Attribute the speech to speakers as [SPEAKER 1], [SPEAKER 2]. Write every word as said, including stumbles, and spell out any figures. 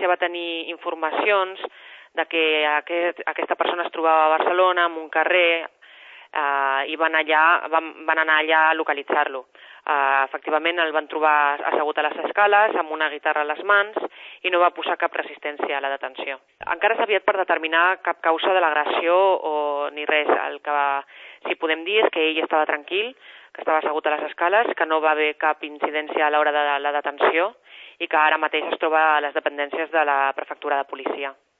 [SPEAKER 1] policia va tenir informacions de que aquest, aquesta persona es trobava a Barcelona, en un carrer, eh, i van, allà, van, van anar allà a localitzar-lo. Eh, efectivament, el van trobar assegut a les escales, amb una guitarra a les mans, i no va posar cap resistència a la detenció. Encara és aviat per determinar cap causa de l'agressió o ni res. El que sí podem dir és que ell estava tranquil, que estava assegut a les escales, que no va haver cap incidència a l'hora de la detenció i que ara mateix es troba a les dependències de la prefectura de policia.